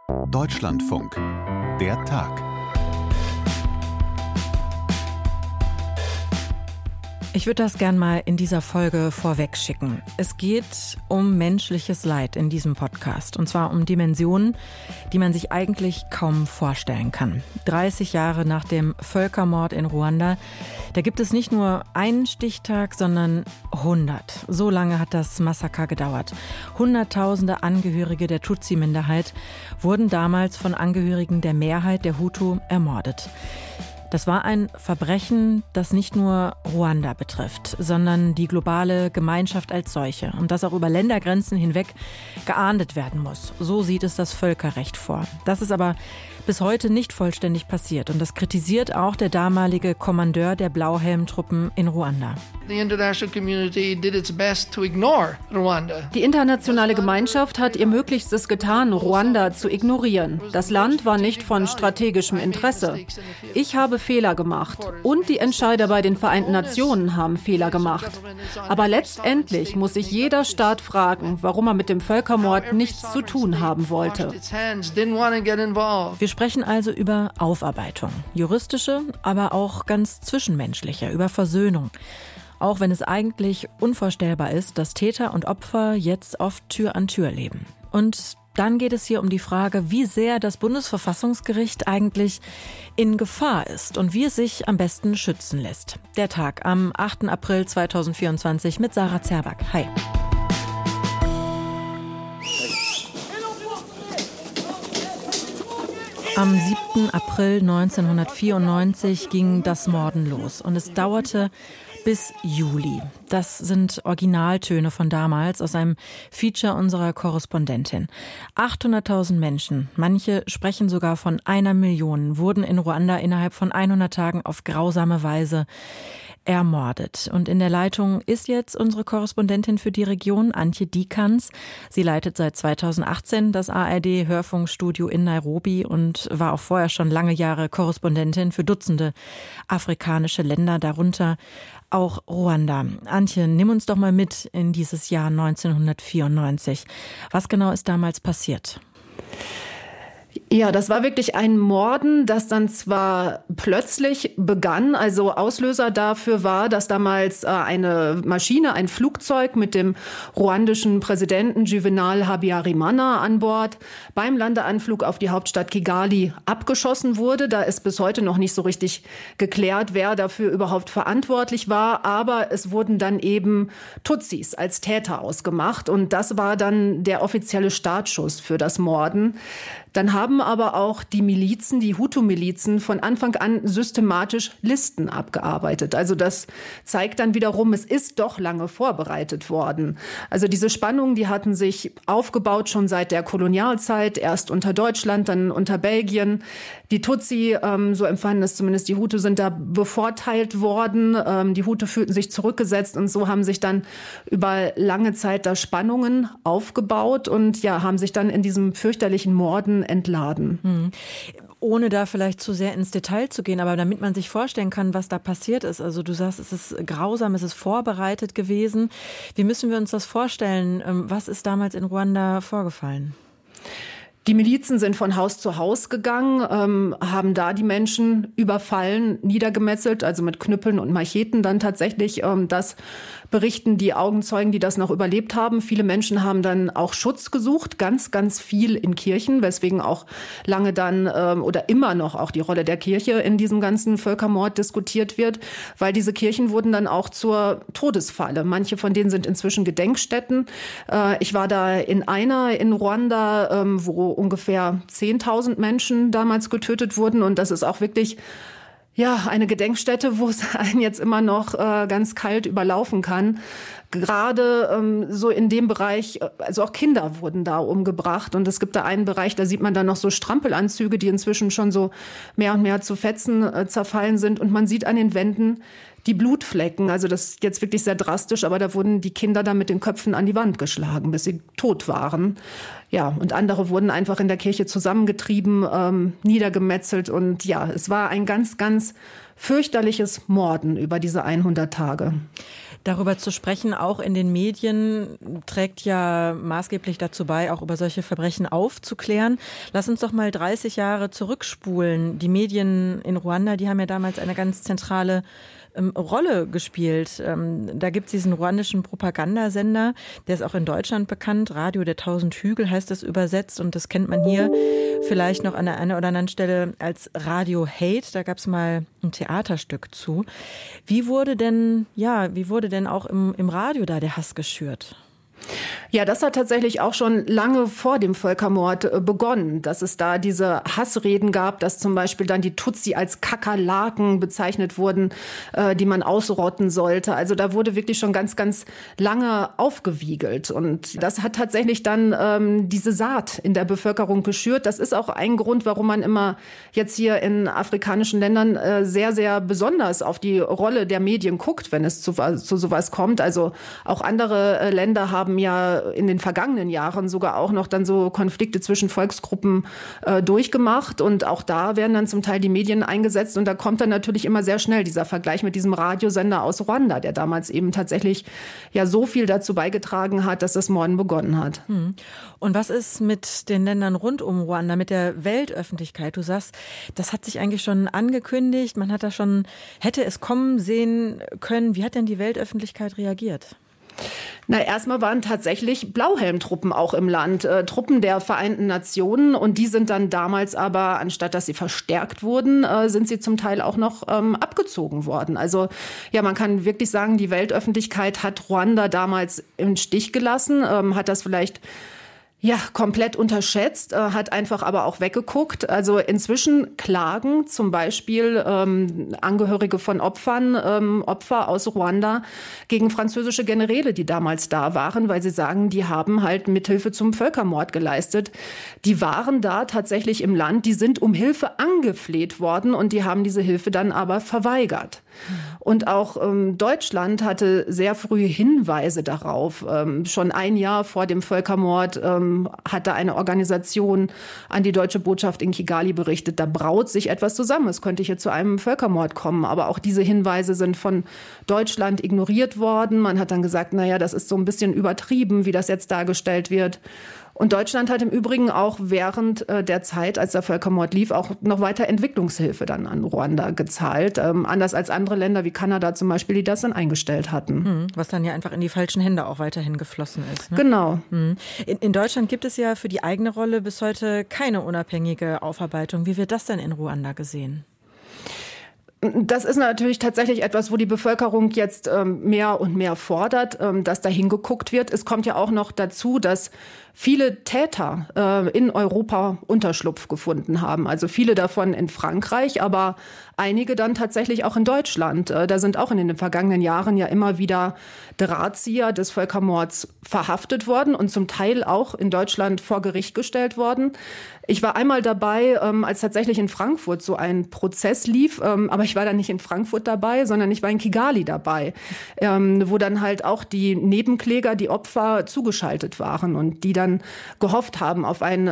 Deutschlandfunk. Der Tag. Ich würde das gern mal in dieser Folge vorweg schicken. Es geht um menschliches Leid in diesem Podcast. Und zwar um Dimensionen, die man sich eigentlich kaum vorstellen kann. 30 Jahre nach dem Völkermord in Ruanda, da gibt es nicht nur einen Stichtag, sondern 100. So lange hat das Massaker gedauert. Hunderttausende Angehörige der Tutsi-Minderheit wurden damals von Angehörigen der Mehrheit der Hutu ermordet. Das war ein Verbrechen, das nicht nur Ruanda betrifft, sondern die globale Gemeinschaft als solche und das auch über Ländergrenzen hinweg geahndet werden muss. So sieht es das Völkerrecht vor. Das ist aber bis heute nicht vollständig passiert und das kritisiert auch der damalige Kommandeur der Blauhelmtruppen in Ruanda. Die internationale Gemeinschaft hat ihr Möglichstes getan, Ruanda zu ignorieren. Das Land war nicht von strategischem Interesse. Ich habe Fehler gemacht und die Entscheider bei den Vereinten Nationen haben Fehler gemacht. Aber letztendlich muss sich jeder Staat fragen, warum er mit dem Völkermord nichts zu tun haben wollte. Wir sprechen also über Aufarbeitung, juristische, aber auch ganz zwischenmenschliche, über Versöhnung. Auch wenn es eigentlich unvorstellbar ist, dass Täter und Opfer jetzt oft Tür an Tür leben. Und dann geht es hier um die Frage, wie sehr das Bundesverfassungsgericht eigentlich in Gefahr ist und wie es sich am besten schützen lässt. Der Tag am 8. April 2024 mit Sarah Zerback. Hi. Am 7. April 1994 ging das Morden los und es dauerte bis Juli. Das sind Originaltöne von damals aus einem Feature unserer Korrespondentin. 800.000 Menschen, manche sprechen sogar von 1 Million, wurden in Ruanda innerhalb von 100 Tagen auf grausame Weise ermordet. Und in der Leitung ist jetzt unsere Korrespondentin für die Region, Antje Dikans. Sie leitet seit 2018 das ARD-Hörfunkstudio in Nairobi und war auch vorher schon lange Jahre Korrespondentin für Dutzende afrikanische Länder, darunter auch Ruanda. Antje, nimm uns doch mal mit in dieses Jahr 1994. Was genau ist damals passiert? Ja, das war wirklich ein Morden, das dann zwar plötzlich begann, also Auslöser dafür war, dass damals eine Maschine, ein Flugzeug mit dem ruandischen Präsidenten Juvenal Habyarimana an Bord beim Landeanflug auf die Hauptstadt Kigali abgeschossen wurde. Da ist bis heute noch nicht so richtig geklärt, wer dafür überhaupt verantwortlich war, aber es wurden dann eben Tutsis als Täter ausgemacht und das war dann der offizielle Startschuss für das Morden. Dann haben aber auch die Milizen, die Hutu-Milizen, von Anfang an systematisch Listen abgearbeitet. Also das zeigt dann wiederum, es ist doch lange vorbereitet worden. Also diese Spannungen, die hatten sich aufgebaut schon seit der Kolonialzeit, erst unter Deutschland, dann unter Belgien. Die Tutsi, so empfanden es zumindest die Hutu, sind da bevorteilt worden. Die Hutu fühlten sich zurückgesetzt und so haben sich dann über lange Zeit da Spannungen aufgebaut und ja, haben sich dann in diesem fürchterlichen Morden entladen. Ohne da vielleicht zu sehr ins Detail zu gehen, aber damit man sich vorstellen kann, was da passiert ist. Also du sagst, es ist grausam, es ist vorbereitet gewesen. Wie müssen wir uns das vorstellen? Was ist damals in Ruanda vorgefallen? Die Milizen sind von Haus zu Haus gegangen, haben da die Menschen überfallen, niedergemetzelt, also mit Knüppeln und Macheten dann tatsächlich. Das berichten die Augenzeugen, die das noch überlebt haben. Viele Menschen haben dann auch Schutz gesucht, ganz, ganz viel in Kirchen, weswegen auch lange dann oder immer noch auch die Rolle der Kirche in diesem ganzen Völkermord diskutiert wird, weil diese Kirchen wurden dann auch zur Todesfalle. Manche von denen sind inzwischen Gedenkstätten. Ich war da in einer in Ruanda, wo ungefähr 10.000 Menschen damals getötet wurden und das ist auch wirklich eine Gedenkstätte, wo es einen jetzt immer noch ganz kalt überlaufen kann. Gerade so in dem Bereich, also auch Kinder wurden da umgebracht. Und es gibt da einen Bereich, da sieht man dann noch so Strampelanzüge, die inzwischen schon so mehr und mehr zu Fetzen zerfallen sind. Und man sieht an den Wänden die Blutflecken. Also das ist jetzt wirklich sehr drastisch, aber da wurden die Kinder dann mit den Köpfen an die Wand geschlagen, bis sie tot waren. Ja, und andere wurden einfach in der Kirche zusammengetrieben, niedergemetzelt. Und ja, es war ein ganz, ganz fürchterliches Morden über diese 100 Tage. Darüber zu sprechen, auch in den Medien, trägt ja maßgeblich dazu bei, auch über solche Verbrechen aufzuklären. Lass uns doch mal 30 Jahre zurückspulen. Die Medien in Ruanda, die haben ja damals eine ganz zentrale Rolle gespielt. Da gibt es diesen ruandischen Propagandasender, der ist auch in Deutschland bekannt. Radio der 1000 Hügel heißt das übersetzt, und das kennt man hier vielleicht noch an der einen oder anderen Stelle als Radio Hate. Da gab es mal ein Theaterstück zu. Wie wurde denn auch im Radio da der Hass geschürt? Ja, das hat tatsächlich auch schon lange vor dem Völkermord begonnen, dass es da diese Hassreden gab, dass zum Beispiel dann die Tutsi als Kakerlaken bezeichnet wurden, die man ausrotten sollte. Also da wurde wirklich schon ganz, ganz lange aufgewiegelt. Und das hat tatsächlich dann diese Saat in der Bevölkerung geschürt. Das ist auch ein Grund, warum man immer jetzt hier in afrikanischen Ländern sehr, sehr besonders auf die Rolle der Medien guckt, wenn es zu sowas kommt. Also auch andere Länder haben ja in den vergangenen Jahren sogar auch noch dann so Konflikte zwischen Volksgruppen durchgemacht, und auch da werden dann zum Teil die Medien eingesetzt, und da kommt dann natürlich immer sehr schnell dieser Vergleich mit diesem Radiosender aus Ruanda, der damals eben tatsächlich ja so viel dazu beigetragen hat, dass das Morden begonnen hat. Und was ist mit den Ländern rund um Ruanda, mit der Weltöffentlichkeit? Du sagst, das hat sich eigentlich schon angekündigt, man hat da schon, hätte es kommen sehen können. Wie hat denn die Weltöffentlichkeit reagiert? Na, erstmal waren tatsächlich Blauhelmtruppen auch im Land, Truppen der Vereinten Nationen. Und die sind dann damals aber, anstatt dass sie verstärkt wurden, sind sie zum Teil auch noch abgezogen worden. Also ja, man kann wirklich sagen, die Weltöffentlichkeit hat Ruanda damals im Stich gelassen, hat das vielleicht komplett unterschätzt, hat einfach aber auch weggeguckt. Also inzwischen klagen zum Beispiel Angehörige von Opfer aus Ruanda gegen französische Generäle, die damals da waren, weil sie sagen, die haben halt Mithilfe zum Völkermord geleistet. Die waren da tatsächlich im Land, die sind um Hilfe angefleht worden, und die haben diese Hilfe dann aber verweigert. Und auch Deutschland hatte sehr früh Hinweise darauf. Schon ein Jahr vor dem Völkermord hat da eine Organisation an die deutsche Botschaft in Kigali berichtet, da braut sich etwas zusammen. Es könnte hier zu einem Völkermord kommen. Aber auch diese Hinweise sind von Deutschland ignoriert worden. Man hat dann gesagt, naja, das ist so ein bisschen übertrieben, wie das jetzt dargestellt wird. Und Deutschland hat im Übrigen auch während der Zeit, als der Völkermord lief, auch noch weiter Entwicklungshilfe dann an Ruanda gezahlt. Anders als andere Länder wie Kanada zum Beispiel, die das dann eingestellt hatten. Was dann ja einfach in die falschen Hände auch weiterhin geflossen ist. Ne? Genau. In Deutschland gibt es ja für die eigene Rolle bis heute keine unabhängige Aufarbeitung. Wie wird das denn in Ruanda gesehen? Das ist natürlich tatsächlich etwas, wo die Bevölkerung jetzt mehr und mehr fordert, dass da hingeguckt wird. Es kommt ja auch noch dazu, dass viele Täter in Europa Unterschlupf gefunden haben. Also viele davon in Frankreich, aber einige dann tatsächlich auch in Deutschland. Da sind auch in den vergangenen Jahren ja immer wieder Drahtzieher des Völkermords verhaftet worden und zum Teil auch in Deutschland vor Gericht gestellt worden. Ich war einmal dabei, als tatsächlich in Frankfurt so ein Prozess lief, aber ich war dann nicht in Frankfurt dabei, sondern ich war in Kigali dabei, wo dann halt auch die Nebenkläger, die Opfer zugeschaltet waren und die dann gehofft haben auf ein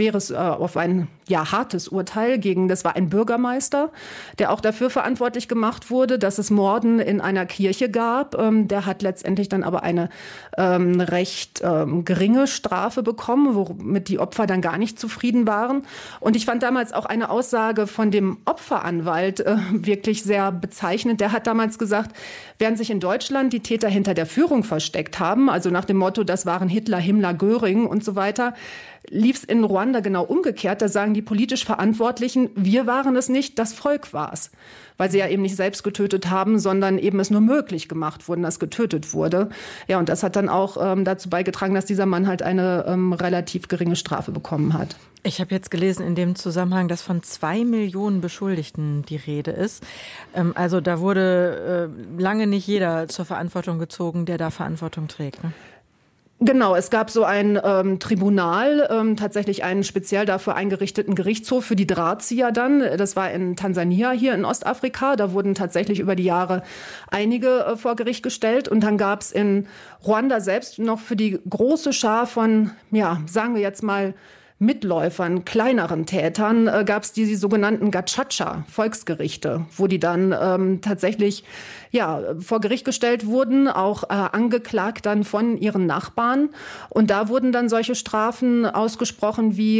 hartes Urteil das war ein Bürgermeister, der auch dafür verantwortlich gemacht wurde, dass es Morden in einer Kirche gab. Der hat letztendlich dann aber eine recht geringe Strafe bekommen, womit die Opfer dann gar nicht zufrieden waren. Und ich fand damals auch eine Aussage von dem Opferanwalt wirklich sehr bezeichnend. Der hat damals gesagt, während sich in Deutschland die Täter hinter der Führung versteckt haben, also nach dem Motto, das waren Hitler, Himmler, Göring und so weiter, lief es in Ruanda genau umgekehrt. Da sagen die politisch Verantwortlichen, wir waren es nicht, das Volk war es. Weil sie ja eben nicht selbst getötet haben, sondern eben es nur möglich gemacht wurde, dass getötet wurde. Ja, und das hat dann auch dazu beigetragen, dass dieser Mann halt eine relativ geringe Strafe bekommen hat. Ich habe jetzt gelesen in dem Zusammenhang, dass von 2 Millionen Beschuldigten die Rede ist. Also da wurde lange nicht jeder zur Verantwortung gezogen, der da Verantwortung trägt, ne? Genau, es gab so ein Tribunal, tatsächlich einen speziell dafür eingerichteten Gerichtshof für die Drahtzieher dann. Das war in Tansania, hier in Ostafrika. Da wurden tatsächlich über die Jahre einige vor Gericht gestellt. Und dann gab es in Ruanda selbst noch für die große Schar von, sagen wir jetzt mal, Mitläufern, kleineren Tätern, gab es die sogenannten Gacaca, Volksgerichte, wo die dann tatsächlich vor Gericht gestellt wurden, auch angeklagt dann von ihren Nachbarn. Und da wurden dann solche Strafen ausgesprochen wie,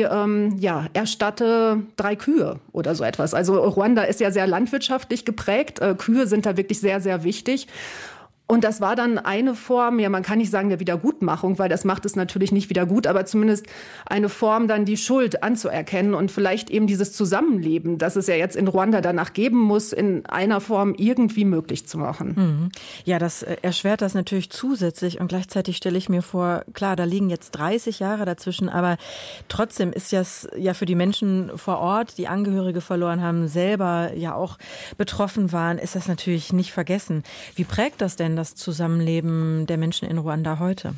erstatte 3 Kühe oder so etwas. Also Ruanda ist ja sehr landwirtschaftlich geprägt. Kühe sind da wirklich sehr, sehr wichtig. Und das war dann eine Form, man kann nicht sagen der Wiedergutmachung, weil das macht es natürlich nicht wieder gut, aber zumindest eine Form, dann die Schuld anzuerkennen und vielleicht eben dieses Zusammenleben, das es ja jetzt in Ruanda danach geben muss, in einer Form irgendwie möglich zu machen. Ja, das erschwert das natürlich zusätzlich und gleichzeitig stelle ich mir vor, klar, da liegen jetzt 30 Jahre dazwischen, aber trotzdem ist das ja für die Menschen vor Ort, die Angehörige verloren haben, selber ja auch betroffen waren, ist das natürlich nicht vergessen. Wie prägt das denn das Zusammenleben der Menschen in Ruanda heute?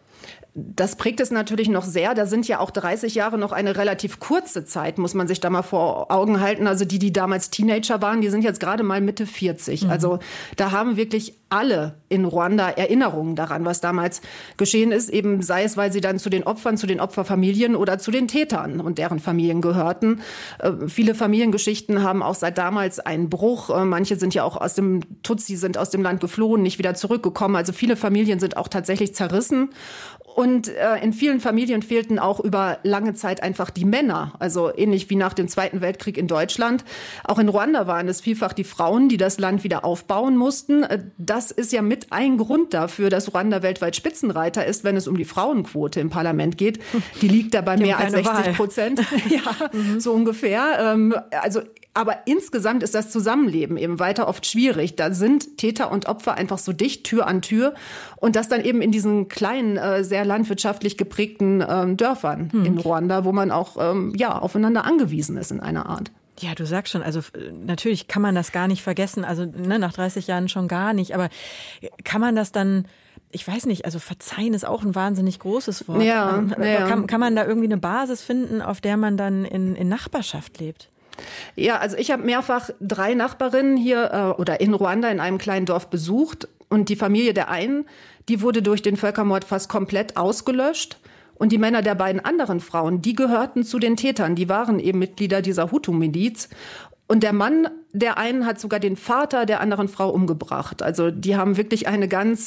Das prägt es natürlich noch sehr. Da sind ja auch 30 Jahre noch eine relativ kurze Zeit, muss man sich da mal vor Augen halten. Also die damals Teenager waren, die sind jetzt gerade mal Mitte 40. Also da haben wirklich alle in Ruanda Erinnerungen daran, was damals geschehen ist. Eben sei es, weil sie dann zu den Opfern, zu den Opferfamilien oder zu den Tätern und deren Familien gehörten. Viele Familiengeschichten haben auch seit damals einen Bruch. Manche sind ja auch aus dem Tutsi, sind aus dem Land geflohen, nicht wieder zurückgekommen. Also viele Familien sind auch tatsächlich zerrissen. Und in vielen Familien fehlten auch über lange Zeit einfach die Männer. Also ähnlich wie nach dem Zweiten Weltkrieg in Deutschland. Auch in Ruanda waren es vielfach die Frauen, die das Land wieder aufbauen mussten. Das ist ja mit ein Grund dafür, dass Ruanda weltweit Spitzenreiter ist, wenn es um die Frauenquote im Parlament geht. Die liegt da bei mehr als 60%. So ungefähr. Aber insgesamt ist das Zusammenleben eben weiter oft schwierig. Da sind Täter und Opfer einfach so dicht, Tür an Tür. Und das dann eben in diesen kleinen, sehr landwirtschaftlich geprägten Dörfern in Ruanda, wo man auch aufeinander angewiesen ist in einer Art. Ja, du sagst schon, also natürlich kann man das gar nicht vergessen, also nach 30 Jahren schon gar nicht, aber kann man das dann, ich weiß nicht, also verzeihen ist auch ein wahnsinnig großes Wort. Ja. Kann man da irgendwie eine Basis finden, auf der man dann in Nachbarschaft lebt? Ja, also ich habe mehrfach 3 Nachbarinnen hier oder in Ruanda in einem kleinen Dorf besucht. Und die Familie der einen, die wurde durch den Völkermord fast komplett ausgelöscht. Und die Männer der beiden anderen Frauen, die gehörten zu den Tätern. Die waren eben Mitglieder dieser Hutu-Miliz. Und der Mann der einen hat sogar den Vater der anderen Frau umgebracht. Also die haben wirklich eine ganz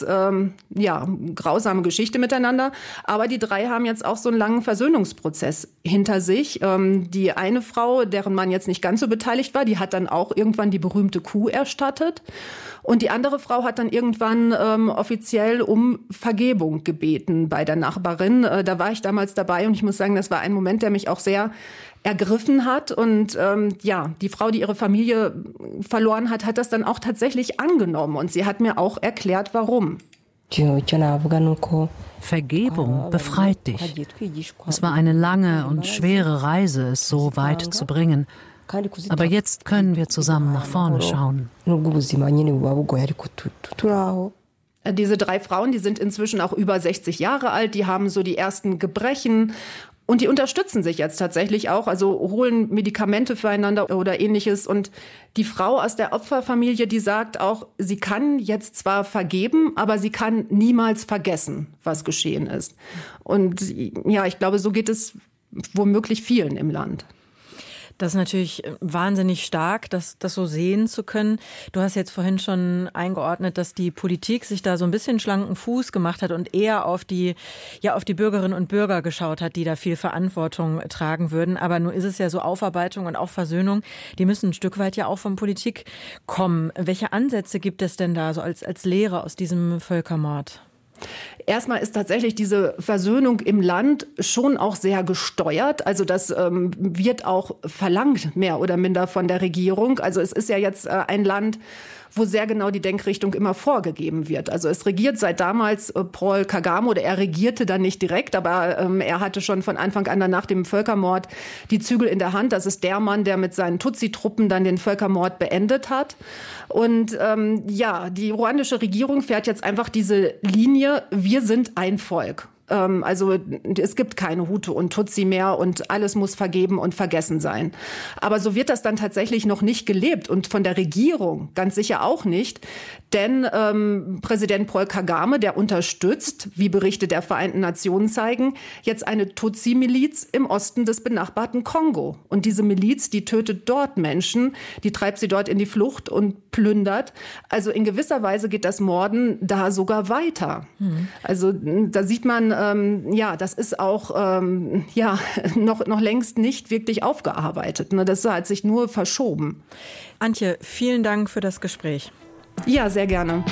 grausame Geschichte miteinander. Aber die 3 haben jetzt auch so einen langen Versöhnungsprozess hinter sich. Die eine Frau, deren Mann jetzt nicht ganz so beteiligt war, die hat dann auch irgendwann die berühmte Kuh erstattet. Und die andere Frau hat dann irgendwann offiziell um Vergebung gebeten bei der Nachbarin. Da war ich damals dabei und ich muss sagen, das war ein Moment, der mich auch sehr ergriffen hat. Und die Frau, die ihre Familie verloren hat, hat das dann auch tatsächlich angenommen. Und sie hat mir auch erklärt, warum. Vergebung befreit dich. Es war eine lange und schwere Reise, es so weit zu bringen. Aber jetzt können wir zusammen nach vorne schauen. Diese 3 Frauen, die sind inzwischen auch über 60 Jahre alt, die haben so die ersten Gebrechen. Und die unterstützen sich jetzt tatsächlich auch, also holen Medikamente füreinander oder Ähnliches. Und die Frau aus der Opferfamilie, die sagt auch, sie kann jetzt zwar vergeben, aber sie kann niemals vergessen, was geschehen ist. Und ja, ich glaube, so geht es womöglich vielen im Land. Das ist natürlich wahnsinnig stark, das so sehen zu können. Du hast jetzt vorhin schon eingeordnet, dass die Politik sich da so ein bisschen schlanken Fuß gemacht hat und eher auf die Bürgerinnen und Bürger geschaut hat, die da viel Verantwortung tragen würden. Aber nun ist es ja so, Aufarbeitung und auch Versöhnung, die müssen ein Stück weit ja auch von Politik kommen. Welche Ansätze gibt es denn da so als Lehre aus diesem Völkermord? Erstmal ist tatsächlich diese Versöhnung im Land schon auch sehr gesteuert. Also das wird auch verlangt, mehr oder minder von der Regierung. Also es ist ja jetzt ein Land, wo sehr genau die Denkrichtung immer vorgegeben wird. Also es regiert seit damals Paul Kagame, oder er regierte dann nicht direkt, aber er hatte schon von Anfang an dann nach dem Völkermord die Zügel in der Hand. Das ist der Mann, der mit seinen Tutsi-Truppen dann den Völkermord beendet hat. Und die ruandische Regierung fährt jetzt einfach diese Linie, wir sind ein Volk. Also es gibt keine Hutu und Tutsi mehr und alles muss vergeben und vergessen sein. Aber so wird das dann tatsächlich noch nicht gelebt und von der Regierung ganz sicher auch nicht. Denn Präsident Paul Kagame, der unterstützt, wie Berichte der Vereinten Nationen zeigen, jetzt eine Tutsi-Miliz im Osten des benachbarten Kongo. Und diese Miliz, die tötet dort Menschen, die treibt sie dort in die Flucht und plündert. Also in gewisser Weise geht das Morden da sogar weiter. Also da sieht man, das ist auch noch längst nicht wirklich aufgearbeitet. Das hat sich nur verschoben. Antje, vielen Dank für das Gespräch. Ja, sehr gerne.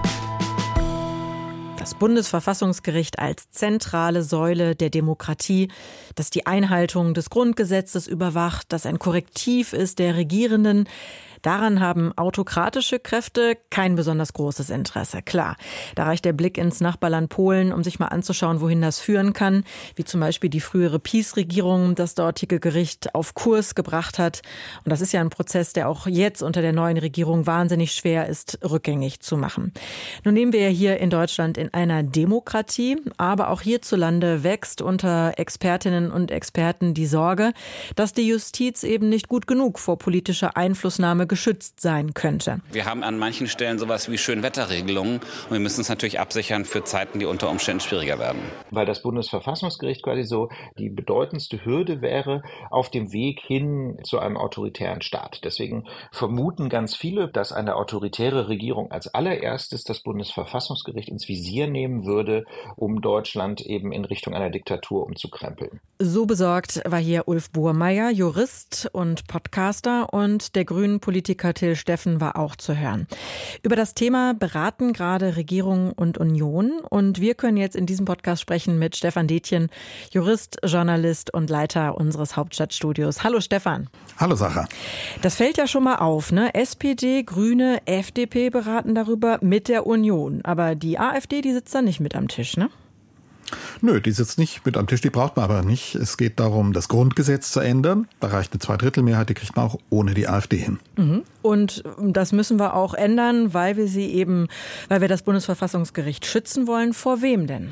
Das Bundesverfassungsgericht als zentrale Säule der Demokratie, das die Einhaltung des Grundgesetzes überwacht, das ein Korrektiv ist der Regierenden. Daran haben autokratische Kräfte kein besonders großes Interesse. Klar, da reicht der Blick ins Nachbarland Polen, um sich mal anzuschauen, wohin das führen kann, wie zum Beispiel die frühere PiS-Regierung das dortige Gericht auf Kurs gebracht hat. Und das ist ja ein Prozess, der auch jetzt unter der neuen Regierung wahnsinnig schwer ist, rückgängig zu machen. Nun leben wir ja hier in Deutschland in einer Demokratie, aber auch hierzulande wächst unter Expertinnen und Experten die Sorge, dass die Justiz eben nicht gut genug vor politischer Einflussnahme geschützt sein könnte. Wir haben an manchen Stellen sowas wie Schönwetterregelungen und wir müssen es natürlich absichern für Zeiten, die unter Umständen schwieriger werden. Weil das Bundesverfassungsgericht quasi so die bedeutendste Hürde wäre auf dem Weg hin zu einem autoritären Staat. Deswegen vermuten ganz viele, dass eine autoritäre Regierung als allererstes das Bundesverfassungsgericht ins Visier nehmen würde, um Deutschland eben in Richtung einer Diktatur umzukrempeln. So besorgt war hier Ulf Burmeier, Jurist und Podcaster, und der grünen Politiker Till Steffen war auch zu hören. Über das Thema beraten gerade Regierung und Union, und wir können jetzt in diesem Podcast sprechen mit Stefan Detjen, Jurist, Journalist und Leiter unseres Hauptstadtstudios. Hallo Stefan. Hallo Sarah. Das fällt ja schon mal auf, ne? SPD, Grüne, FDP beraten darüber mit der Union. Aber die AfD, die sitzt da nicht mit am Tisch, ne? Nö, die sitzt nicht mit am Tisch, die braucht man aber nicht. Es geht darum, das Grundgesetz zu ändern. Da reicht eine Zweidrittelmehrheit, die kriegt man auch ohne die AfD hin. Und das müssen wir auch ändern, weil wir das Bundesverfassungsgericht schützen wollen. Vor wem denn?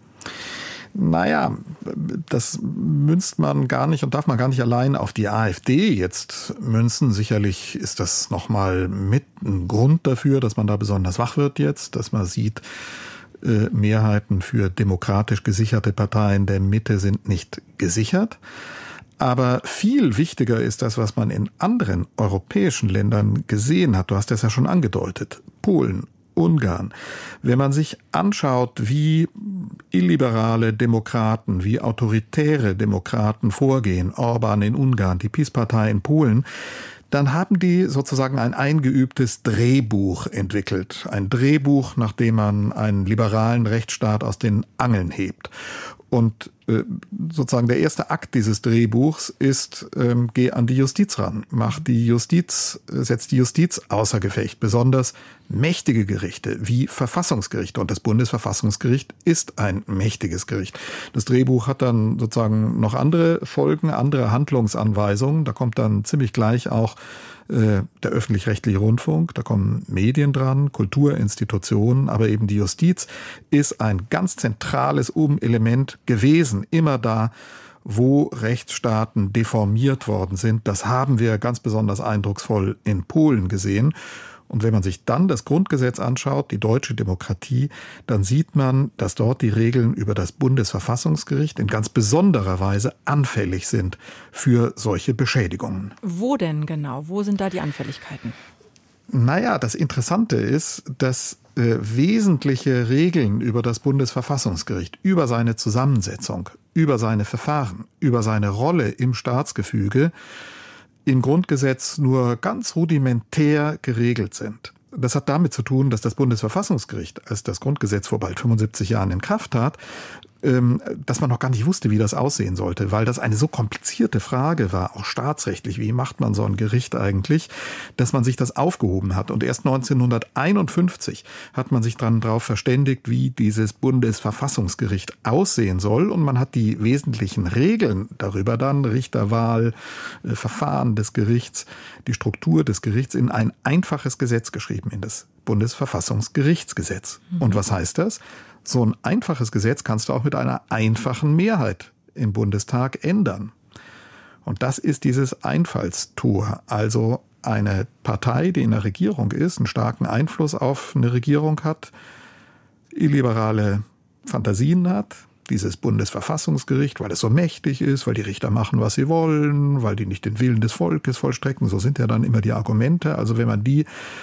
Naja, das münzt man gar nicht und darf man gar nicht allein auf die AfD jetzt münzen. Sicherlich ist das nochmal mit ein Grund dafür, dass man da besonders wach wird jetzt, dass man sieht, Mehrheiten für demokratisch gesicherte Parteien der Mitte sind nicht gesichert. Aber viel wichtiger ist das, was man in anderen europäischen Ländern gesehen hat. Du hast das ja schon angedeutet. Polen, Ungarn. Wenn man sich anschaut, wie illiberale Demokraten, wie autoritäre Demokraten vorgehen, Orban in Ungarn, die PiS-Partei in Polen, dann haben die sozusagen ein eingeübtes Drehbuch entwickelt. Ein Drehbuch, nach dem man einen liberalen Rechtsstaat aus den Angeln hebt. Und sozusagen der erste Akt dieses Drehbuchs ist, geh an die Justiz ran, setzt die Justiz außer Gefecht. Besonders mächtige Gerichte wie Verfassungsgerichte. Und das Bundesverfassungsgericht ist ein mächtiges Gericht. Das Drehbuch hat dann sozusagen noch andere Folgen, andere Handlungsanweisungen. Da kommt dann ziemlich gleich auch der öffentlich-rechtliche Rundfunk, da kommen Medien dran, Kulturinstitutionen, aber eben die Justiz ist ein ganz zentrales Element gewesen, immer da, wo Rechtsstaaten deformiert worden sind. Das haben wir ganz besonders eindrucksvoll in Polen gesehen. Und wenn man sich dann das Grundgesetz anschaut, die deutsche Demokratie, dann sieht man, dass dort die Regeln über das Bundesverfassungsgericht in ganz besonderer Weise anfällig sind für solche Beschädigungen. Wo denn genau? Wo sind da die Anfälligkeiten? Naja, das Interessante ist, dass wesentliche Regeln über das Bundesverfassungsgericht, über seine Zusammensetzung, über seine Verfahren, über seine Rolle im Staatsgefüge im Grundgesetz nur ganz rudimentär geregelt sind. Das hat damit zu tun, dass das Bundesverfassungsgericht, als das Grundgesetz vor bald 75 Jahren in Kraft trat, dass man noch gar nicht wusste, wie das aussehen sollte, weil das eine so komplizierte Frage war, auch staatsrechtlich, wie macht man so ein Gericht eigentlich, dass man sich das aufgehoben hat. Und erst 1951 hat man sich darauf verständigt, wie dieses Bundesverfassungsgericht aussehen soll. Und man hat die wesentlichen Regeln darüber dann, Richterwahl, Verfahren des Gerichts, die Struktur des Gerichts in ein einfaches Gesetz geschrieben, in das Bundesverfassungsgerichtsgesetz. Und was heißt das? So ein einfaches Gesetz kannst du auch mit einer einfachen Mehrheit im Bundestag ändern. Und das ist dieses Einfallstor. Also eine Partei, die in der Regierung ist, einen starken Einfluss auf eine Regierung hat, illiberale Fantasien hat, dieses Bundesverfassungsgericht, weil es so mächtig ist, weil die Richter machen, was sie wollen, weil die nicht den Willen des Volkes vollstrecken. So sind ja dann immer die Argumente. Also wenn man die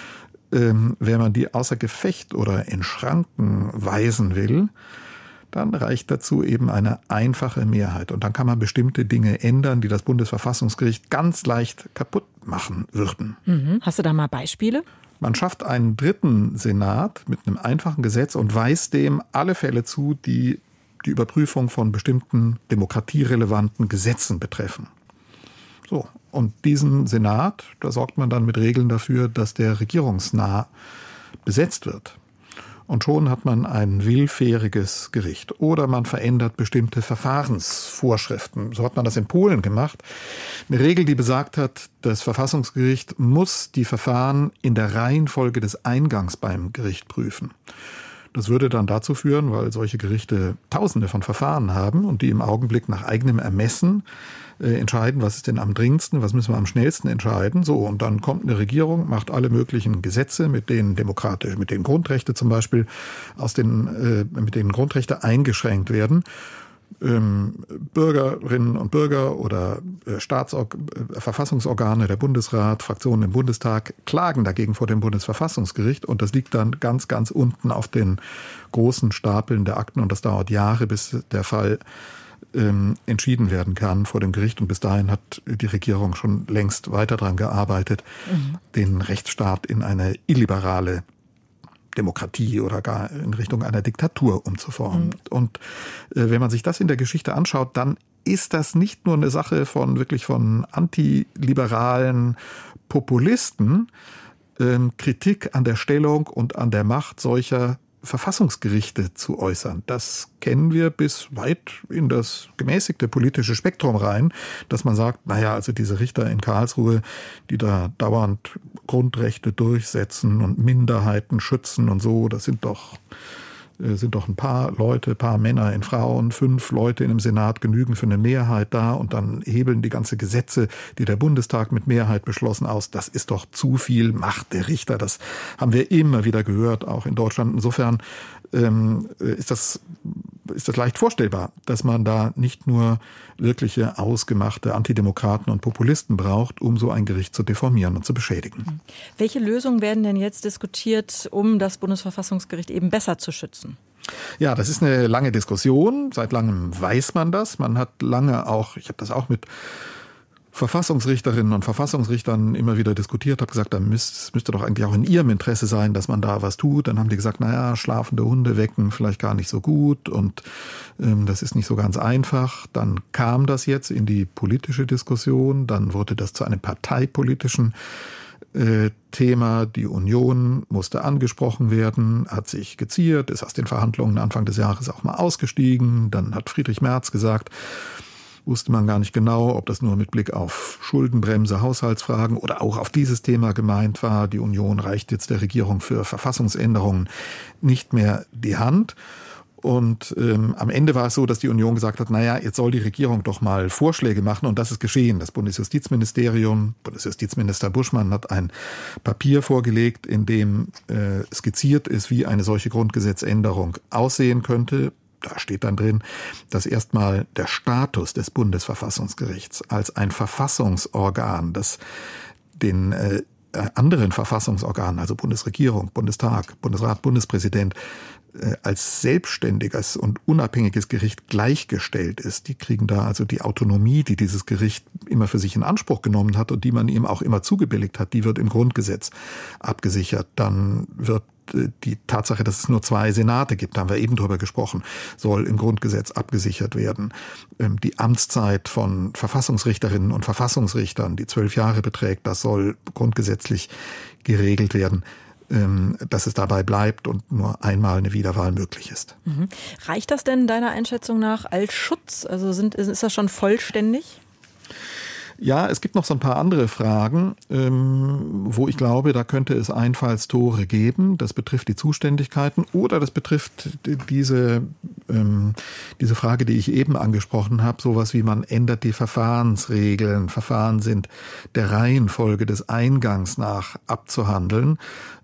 außer Gefecht oder in Schranken weisen will, dann reicht dazu eben eine einfache Mehrheit. Und dann kann man bestimmte Dinge ändern, die das Bundesverfassungsgericht ganz leicht kaputt machen würden. Hast du da mal Beispiele? Man schafft einen dritten Senat mit einem einfachen Gesetz und weist dem alle Fälle zu, die die Überprüfung von bestimmten demokratierelevanten Gesetzen betreffen. So, und diesen Senat, da sorgt man dann mit Regeln dafür, dass der regierungsnah besetzt wird. Und schon hat man ein willfähriges Gericht. Oder man verändert bestimmte Verfahrensvorschriften. So hat man das in Polen gemacht. Eine Regel, die besagt hat, das Verfassungsgericht muss die Verfahren in der Reihenfolge des Eingangs beim Gericht prüfen. Das würde dann dazu führen, weil solche Gerichte Tausende von Verfahren haben und die im Augenblick nach eigenem Ermessen entscheiden, was ist denn am dringendsten, was müssen wir am schnellsten entscheiden. So, und dann kommt eine Regierung, macht alle möglichen Gesetze, mit denen Grundrechte zum Beispiel mit denen Grundrechte eingeschränkt werden. Bürgerinnen und Bürger oder Verfassungsorgane, der Bundesrat, Fraktionen im Bundestag klagen dagegen vor dem Bundesverfassungsgericht und das liegt dann ganz, ganz unten auf den großen Stapeln der Akten und das dauert Jahre, bis der Fall entschieden werden kann vor dem Gericht und bis dahin hat die Regierung schon längst weiter daran gearbeitet, den Rechtsstaat in eine illiberale Demokratie oder gar in Richtung einer Diktatur umzuformen. Und wenn man sich das in der Geschichte anschaut, dann ist das nicht nur eine Sache von antiliberalen Populisten, Kritik an der Stellung und an der Macht solcher Verfassungsgerichte zu äußern. Das kennen wir bis weit in das gemäßigte politische Spektrum rein, dass man sagt, naja, also diese Richter in Karlsruhe, die da dauernd Grundrechte durchsetzen und Minderheiten schützen und so, das sind doch ein paar Männer in Frauen, 5 Leute in einem Senat genügen für eine Mehrheit da und dann hebeln die ganze Gesetze, die der Bundestag mit Mehrheit beschlossen aus. Das ist doch zu viel Macht der Richter. Das haben wir immer wieder gehört, auch in Deutschland. Insofern ist das leicht vorstellbar, dass man da nicht nur wirkliche ausgemachte Antidemokraten und Populisten braucht, um so ein Gericht zu deformieren und zu beschädigen. Welche Lösungen werden denn jetzt diskutiert, um das Bundesverfassungsgericht eben besser zu schützen? Ja, das ist eine lange Diskussion. Seit langem weiß man das. Man hat lange auch, ich habe das auch mit Verfassungsrichterinnen und Verfassungsrichtern immer wieder diskutiert, habe gesagt, da müsste doch eigentlich auch in ihrem Interesse sein, dass man da was tut. Dann haben die gesagt, naja, schlafende Hunde wecken vielleicht gar nicht so gut und das ist nicht so ganz einfach. Dann kam das jetzt in die politische Diskussion, dann wurde das zu einem parteipolitischen Thema. Die Union musste angesprochen werden, hat sich geziert, ist aus den Verhandlungen Anfang des Jahres auch mal ausgestiegen. Dann hat Friedrich Merz gesagt, wusste man gar nicht genau, ob das nur mit Blick auf Schuldenbremse, Haushaltsfragen oder auch auf dieses Thema gemeint war. Die Union reicht jetzt der Regierung für Verfassungsänderungen nicht mehr die Hand. Und am Ende war es so, dass die Union gesagt hat, naja, jetzt soll die Regierung doch mal Vorschläge machen. Und das ist geschehen. Das Bundesjustizminister Buschmann hat ein Papier vorgelegt, in dem skizziert ist, wie eine solche Grundgesetzänderung aussehen könnte. Da steht dann drin, dass erstmal der Status des Bundesverfassungsgerichts als ein Verfassungsorgan, das den anderen Verfassungsorganen, also Bundesregierung, Bundestag, Bundesrat, Bundespräsident, als selbstständiges und unabhängiges Gericht gleichgestellt ist. Die kriegen da also die Autonomie, die dieses Gericht immer für sich in Anspruch genommen hat und die man ihm auch immer zugebilligt hat, die wird im Grundgesetz abgesichert. Dann wird die Tatsache, dass es nur 2 Senate gibt, da haben wir eben drüber gesprochen, soll im Grundgesetz abgesichert werden. Die Amtszeit von Verfassungsrichterinnen und Verfassungsrichtern, die 12 Jahre beträgt, das soll grundgesetzlich geregelt werden, dass es dabei bleibt und nur einmal eine Wiederwahl möglich ist. Reicht das denn deiner Einschätzung nach als Schutz? Also ist das schon vollständig? Ja, es gibt noch so ein paar andere Fragen, wo ich glaube, da könnte es Einfallstore geben. Das betrifft die Zuständigkeiten oder das betrifft diese Frage, die ich eben angesprochen habe, sowas wie man ändert die Verfahrensregeln. Verfahren sind der Reihenfolge des Eingangs nach abzuhandeln.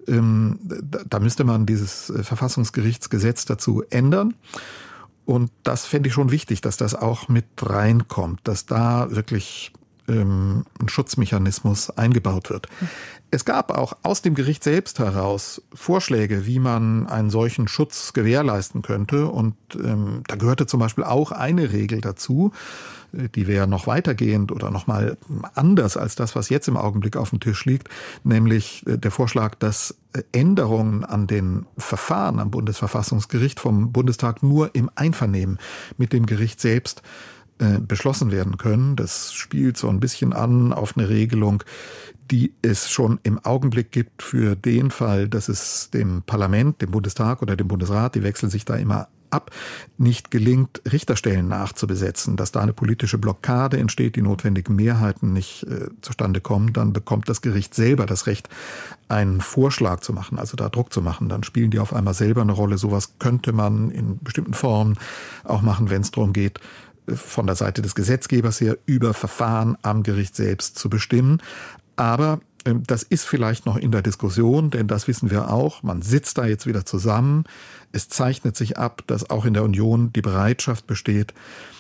Da müsste man dieses Verfassungsgerichtsgesetz dazu ändern. Und das fände ich schon wichtig, dass das auch mit reinkommt, dass da wirklich ein Schutzmechanismus eingebaut wird. Es gab auch aus dem Gericht selbst heraus Vorschläge, wie man einen solchen Schutz gewährleisten könnte. Und da gehörte zum Beispiel auch eine Regel dazu, die wäre noch weitergehend oder noch mal anders als das, was jetzt im Augenblick auf dem Tisch liegt, nämlich der Vorschlag, dass Änderungen an den Verfahren am Bundesverfassungsgericht vom Bundestag nur im Einvernehmen mit dem Gericht selbst beschlossen werden können. Das spielt so ein bisschen an auf eine Regelung, die es schon im Augenblick gibt für den Fall, dass es dem Parlament, dem Bundestag oder dem Bundesrat, die wechseln sich da immer ab, nicht gelingt, Richterstellen nachzubesetzen, dass da eine politische Blockade entsteht, die notwendigen Mehrheiten nicht zustande kommen, dann bekommt das Gericht selber das Recht, einen Vorschlag zu machen, also da Druck zu machen. Dann spielen die auf einmal selber eine Rolle. Sowas könnte man in bestimmten Formen auch machen, wenn es darum geht, von der Seite des Gesetzgebers her über Verfahren am Gericht selbst zu bestimmen. Aber das ist vielleicht noch in der Diskussion, denn das wissen wir auch. Man sitzt da jetzt wieder zusammen. Es zeichnet sich ab, dass auch in der Union die Bereitschaft besteht,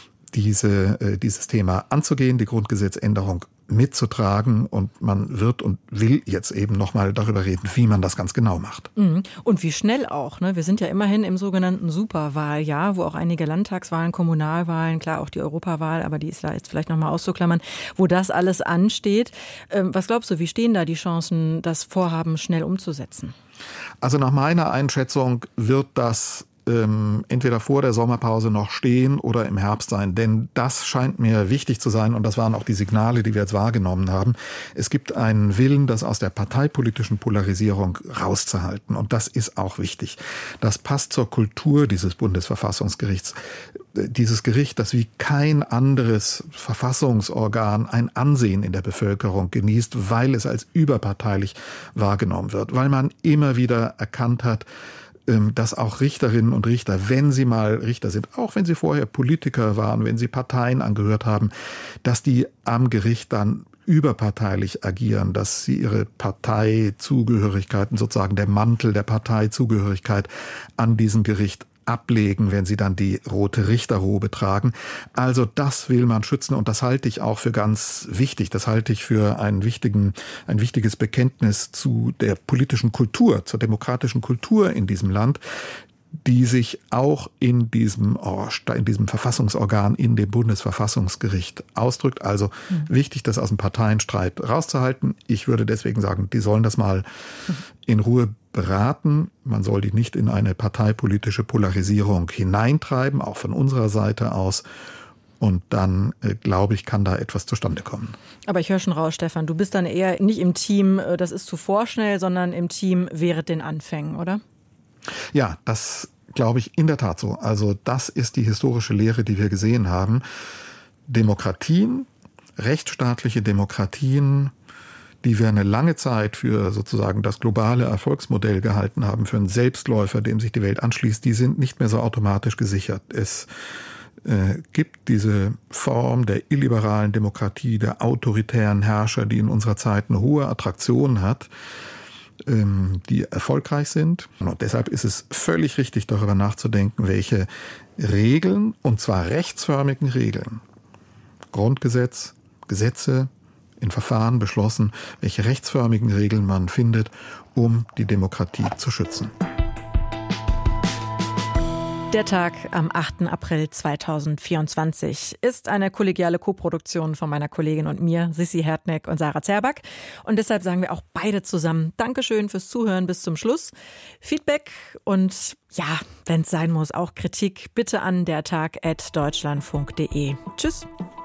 dieses Thema anzugehen, die Grundgesetzänderung mitzutragen, und man wird und will jetzt eben nochmal darüber reden, wie man das ganz genau macht. Und wie schnell auch, ne? Wir sind ja immerhin im sogenannten Superwahljahr, wo auch einige Landtagswahlen, Kommunalwahlen, klar auch die Europawahl, aber die ist da jetzt vielleicht nochmal auszuklammern, wo das alles ansteht. Was glaubst du, wie stehen da die Chancen, das Vorhaben schnell umzusetzen? Also nach meiner Einschätzung wird das entweder vor der Sommerpause noch stehen oder im Herbst sein. Denn das scheint mir wichtig zu sein, und das waren auch die Signale, die wir jetzt wahrgenommen haben. Es gibt einen Willen, das aus der parteipolitischen Polarisierung rauszuhalten. Und das ist auch wichtig. Das passt zur Kultur dieses Bundesverfassungsgerichts. Dieses Gericht, das wie kein anderes Verfassungsorgan ein Ansehen in der Bevölkerung genießt, weil es als überparteilich wahrgenommen wird. Weil man immer wieder erkannt hat, dass auch Richterinnen und Richter, wenn sie mal Richter sind, auch wenn sie vorher Politiker waren, wenn sie Parteien angehört haben, dass die am Gericht dann überparteilich agieren, dass sie ihre Parteizugehörigkeiten, sozusagen der Mantel der Parteizugehörigkeit an diesem Gericht ablegen, wenn sie dann die rote Richterrobe tragen. Also das will man schützen, und das halte ich auch für ganz wichtig. Das halte ich für ein wichtiges Bekenntnis zu der politischen Kultur, zur demokratischen Kultur in diesem Land, die sich auch in diesem Verfassungsorgan, in dem Bundesverfassungsgericht ausdrückt. Also wichtig, das aus dem Parteienstreit rauszuhalten. Ich würde deswegen sagen, die sollen das mal in Ruhe beraten. Man soll die nicht in eine parteipolitische Polarisierung hineintreiben, auch von unserer Seite aus. Und dann, glaube ich, kann da etwas zustande kommen. Aber ich höre schon raus, Stefan, du bist dann eher nicht im Team, das ist zu vorschnell, sondern im Team während den Anfängen, oder? Ja, das glaube ich in der Tat so. Also das ist die historische Lehre, die wir gesehen haben. Demokratien, rechtsstaatliche Demokratien, die wir eine lange Zeit für sozusagen das globale Erfolgsmodell gehalten haben, für einen Selbstläufer, dem sich die Welt anschließt, die sind nicht mehr so automatisch gesichert. Es gibt diese Form der illiberalen Demokratie, der autoritären Herrscher, die in unserer Zeit eine hohe Attraktion hat, die erfolgreich sind. Und deshalb ist es völlig richtig, darüber nachzudenken, welche Regeln, und zwar rechtsförmigen Regeln, Grundgesetz, Gesetze, in Verfahren beschlossen, welche rechtsförmigen Regeln man findet, um die Demokratie zu schützen. Der Tag am 8. April 2024 ist eine kollegiale Koproduktion von meiner Kollegin und mir, Sissi Hertneck und Sarah Zerback. Und deshalb sagen wir auch beide zusammen Dankeschön fürs Zuhören bis zum Schluss. Feedback und ja, wenn es sein muss, auch Kritik, bitte an dertag@deutschlandfunk.de. Tschüss.